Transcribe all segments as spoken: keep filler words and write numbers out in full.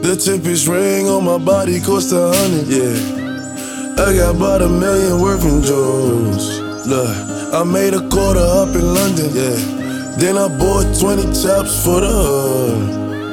The cheapest ring on my body cost a hundred, yeah. I got about a million worth in jewels. Look, I made a quarter up in London, yeah. Then I bought twenty chops for the hood.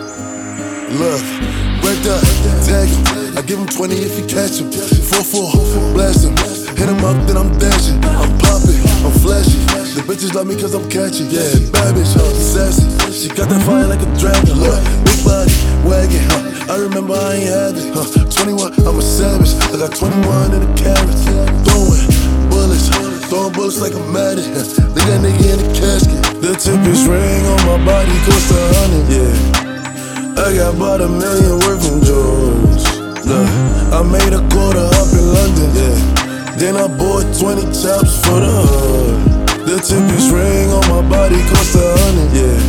Look, break up, tag him. I give him twenty if you catch him. four four, blast him. Hit him up, then I'm dashing. I'm popping, I'm flashy. The bitches love me cause I'm catchy. Yeah, bad bitch, huh? Sassy. She got that fire like a dragon. Look, big body, wagon, huh? I remember I ain't had it, huh? twenty-one, I'm a savage. I got twenty-one in the carrots. Throwing bullets, throwing bullets like I'm mad at him. Leave that nigga in the casket. The cheapest ring on my body cost a hundred, yeah. I got about a million worth in jewels. Look, I made a quarter up in London, yeah. Then I bought twenty chops for the hood. The cheapest ring on my body cost a hundred,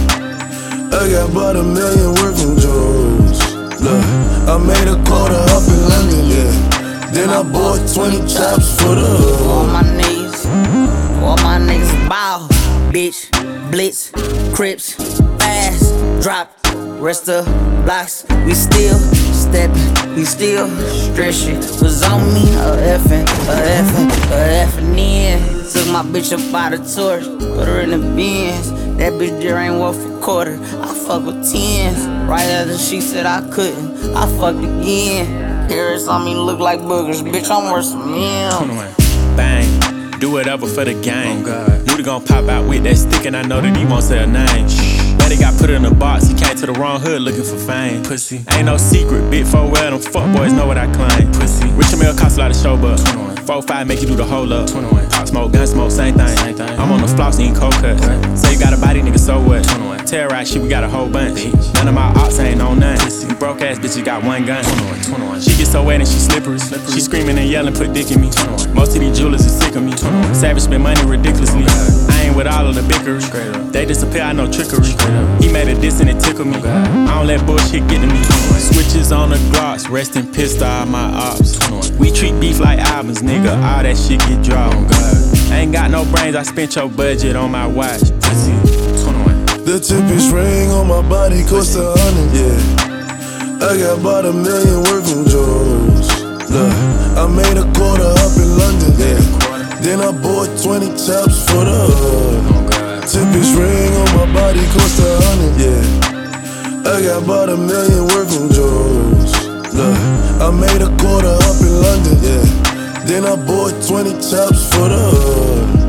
yeah. I got about a million worth in jewels. Look, I made a quarter up in London, yeah. Then I bought twenty chops for the hood. All my niggas, all my niggas bow. Bitch, blitz, crips, fast, drop. Rest of blocks, we still steppin', we still stretchin'. Was on me, a effin', a effin', a effin' in. Took my bitch up out the torch, put her in the bins. That bitch there ain't worth a quarter, I fuck with tens. Right after she said I couldn't, I fucked again. Harris on me look like boogers, bitch, I'm worth some meals. Bang, do whatever for the game. Oh, Knew they gon' pop out with that stick and I know that he won't say a name. Daddy got put in a box, he came to the wrong hood looking for fame. Pussy, ain't no secret, big four well, them fuck boys know what I claim. Pussy, Richard Mill cost a lot of show, but four five make you do the whole up. twenty-one. Pop smoke, gun smoke, same thing. Same thing. I'm on the floss eating cold cut. Right. Say you got a body, nigga, so what? twenty-one. Terrorize shit, we got a whole bunch. Bitch. None of my ops ain't on none. You broke ass bitches got one gun. twenty-one. twenty-one. She get so wet and she slippery. slippery. She screaming and yelling, put dick in me. twenty-one. Most of these jewelers is sick of me. twenty-one. Savage spend money ridiculously. Oh, I ain't with all of the bickery. They disappear, I know trickery. He made a diss and it tickled me. I don't let bullshit get to me. Switches on the Glocks, resting pissed all my ops. We treat beef like albums, nigga. All that shit get dropped. I ain't got no brains, I spent your budget on my watch. The cheapest ring on my body cost a hundred, yeah. I got about a million worth in jewels. Look, I made a quarter up in London, yeah. Then I bought twenty chops for the hood. Cheapest ring on my body cost a hundred, yeah. I got about a million worth in jewels. Look, I made a quarter up in London, yeah. Then I bought twenty chops for the hood.